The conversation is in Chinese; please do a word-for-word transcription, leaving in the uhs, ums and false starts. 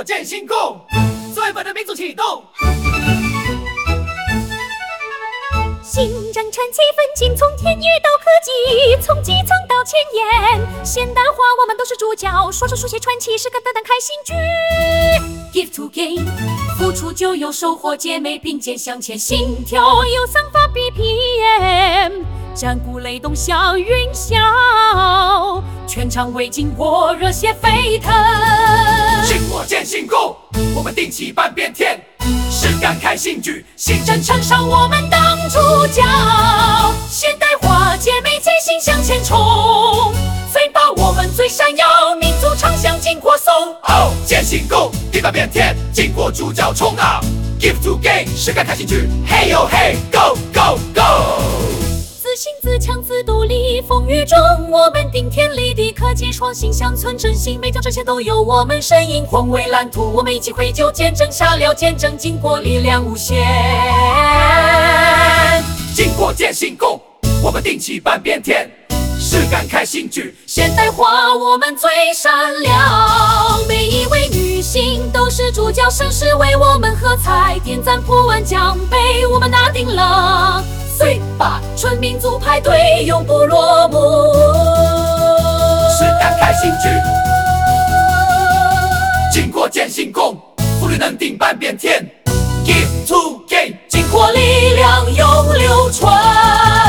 国建新共，最本的民族启动。 新征程气氛紧，从田野到科技，从基层到前沿。现代化，我们都是主角，说书书写传奇是个大胆开心剧。Give to gain， 付出就有收获，姐妹并肩向前，心跳有想法 B P M， 战鼓雷动像云霄，全场为经过热血沸腾。 经国建新共，我们定期办变天，实干开新剧， 新征程上我们当主角，现代化姐妹齐心向前冲，飞吧我们最闪耀，民族唱响经国颂。 哦，建新共，地板变天，经国主角冲啊 ！Give to gain， 实干开新剧，嘿呦嘿 ，Go Go Go！ 自信自强自独立，风雨中我们顶天立地，科技创新乡村振兴，每条战线都有我们身影，宏伟蓝图，我们一起绘就见证下了见证，经国力量无限。 经国建新共，我们定期办变天，实干开新剧， 现代化我们最闪亮，每一位女性都是主角，盛世为我们喝彩，点赞破万奖杯，我们拿定了。随吧，纯民族派对永不落幕， 实干开新剧，经国建新共，妇女能顶半边天 ，Give to gain， 经国力量永流传。